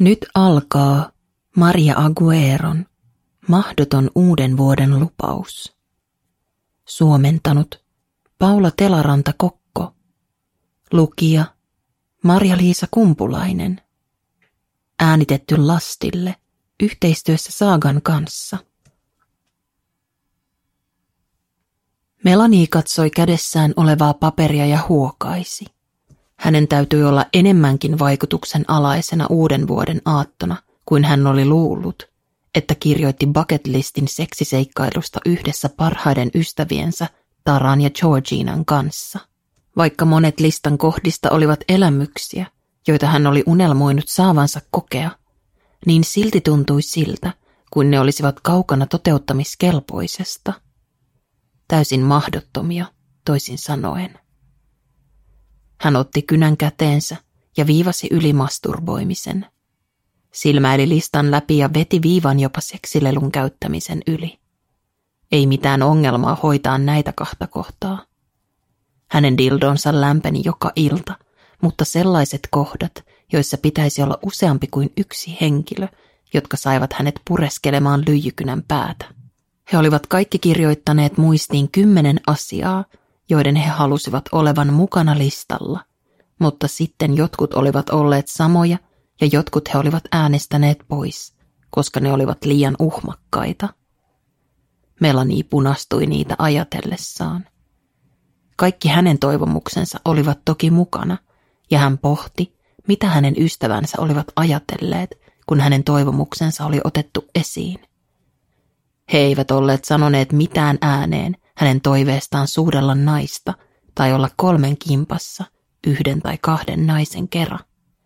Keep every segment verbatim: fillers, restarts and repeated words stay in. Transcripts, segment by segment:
Nyt alkaa Maria Agueron mahdoton uuden vuoden lupaus. Suomentanut Paula Telaranta-Kokko. Lukija Marja-Liisa Kumpulainen. Äänitetty Lastille yhteistyössä Saagan kanssa. Melanie katsoi kädessään olevaa paperia ja huokaisi. Hänen täytyi olla enemmänkin vaikutuksen alaisena uuden vuoden aattona, kuin hän oli luullut, että kirjoitti bucket-listin seksiseikkailusta yhdessä parhaiden ystäviensä Taran ja Georginan kanssa. Vaikka monet listan kohdista olivat elämyksiä, joita hän oli unelmoinut saavansa kokea, niin silti tuntui siltä, kuin ne olisivat kaukana toteuttamiskelpoisesta. Täysin mahdottomia, toisin sanoen. Hän otti kynän käteensä ja viivasi yli masturboimisen. Silmäili listan läpi ja veti viivan jopa seksilelun käyttämisen yli. Ei mitään ongelmaa hoitaa näitä kahta kohtaa. Hänen dildonsa lämpeni joka ilta, mutta sellaiset kohdat, joissa pitäisi olla useampi kuin yksi henkilö, jotka saivat hänet pureskelemaan lyijykynän päätä. He olivat kaikki kirjoittaneet muistiin kymmenen asiaa, joiden he halusivat olevan mukana listalla, mutta sitten jotkut olivat olleet samoja ja jotkut he olivat äänestäneet pois, koska ne olivat liian uhmakkaita. Melanie punastui niitä ajatellessaan. Kaikki hänen toivomuksensa olivat toki mukana, ja hän pohti, mitä hänen ystävänsä olivat ajatelleet, kun hänen toivomuksensa oli otettu esiin. He eivät olleet sanoneet mitään ääneen hänen toiveestaan suudella naista tai olla kolmen kimpassa yhden tai kahden naisen kerran.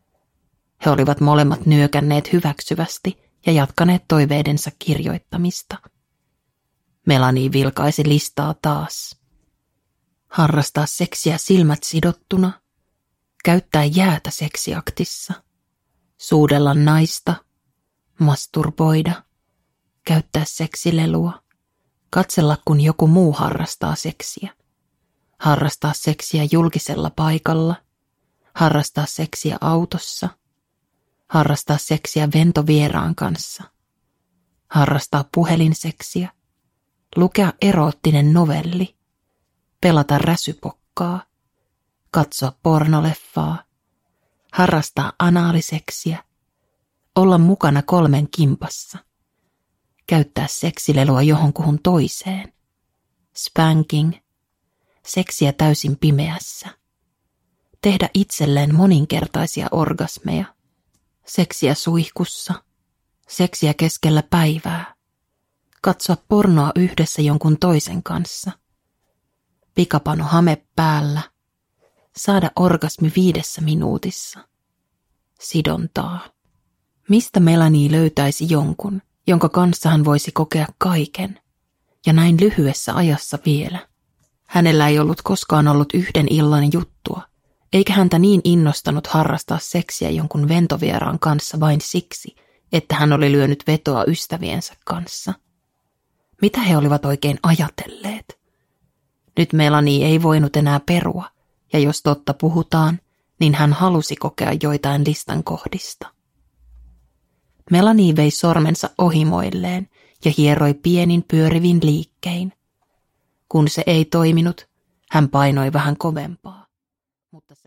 He olivat molemmat nyökänneet hyväksyvästi ja jatkaneet toiveidensa kirjoittamista. Melanie vilkaisi listaa taas. Harrastaa seksiä silmät sidottuna, käyttää jäätä seksiaktissa, suudella naista, masturboida, käyttää seksilelua, katsella kun joku muu harrastaa seksiä, harrastaa seksiä julkisella paikalla, harrastaa seksiä autossa, harrastaa seksiä ventovieraan kanssa, harrastaa puhelinseksiä, lukea eroottinen novelli, pelata räsypokkaa, katsoa pornoleffaa, harrastaa anaaliseksiä, olla mukana kolmen kimpassa, käyttää seksilelua johonkuhun toiseen, spanking, seksiä täysin pimeässä, tehdä itselleen moninkertaisia orgasmeja, seksiä suihkussa, seksiä keskellä päivää, katsoa pornoa yhdessä jonkun toisen kanssa, pikapano hame päällä, saada orgasmi viidessä minuutissa, sidontaa. Mistä Melanie löytäisi jonkun, jonka kanssa hän voisi kokea kaiken, ja näin lyhyessä ajassa vielä? Hänellä ei ollut koskaan ollut yhden illan juttua, eikä häntä niin innostanut harrastaa seksiä jonkun ventovieraan kanssa vain siksi, että hän oli lyönyt vetoa ystäviensä kanssa. Mitä he olivat oikein ajatelleet? Nyt Melanie ei voinut enää perua, ja jos totta puhutaan, niin hän halusi kokea joitain listan kohdista. Melanie vei sormensa ohimoilleen ja hieroi pienin pyörivin liikkein. Kun se ei toiminut, hän painoi vähän kovempaa. Mutta se